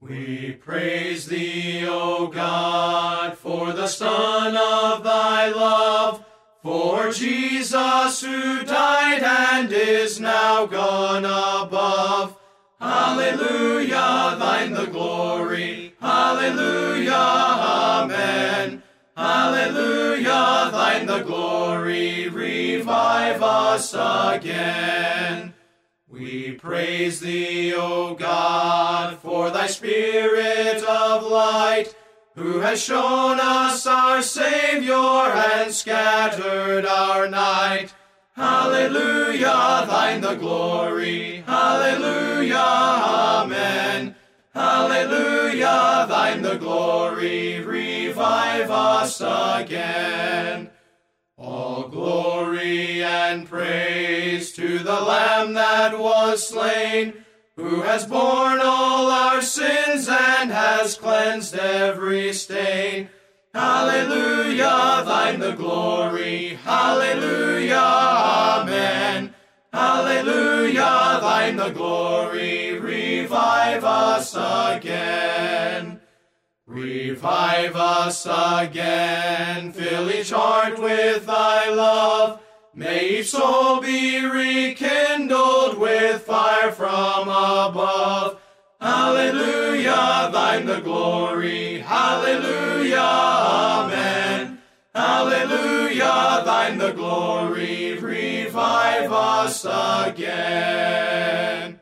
We praise thee, O God, for the Son of thy love, for Jesus who died and is now gone above. Hallelujah, thine the glory. Hallelujah, amen. Hallelujah, thine the glory. Revive us again. We praise thee, O God, for thy Spirit of light, who has shown us our Savior and scattered our night. Hallelujah, thine the glory. Hallelujah, amen. Hallelujah, thine the glory. Revive us again. All glory and praise to the Lamb that was slain, who has borne all our sins and has cleansed every stain. Hallelujah, thine the glory. Hallelujah, amen. Hallelujah, thine the glory. Revive us again. Revive us again, fill each heart with thy love. May each soul be rekindled with fire from above. Hallelujah, thine the glory. Hallelujah, amen. Hallelujah, thine the glory. Revive us again.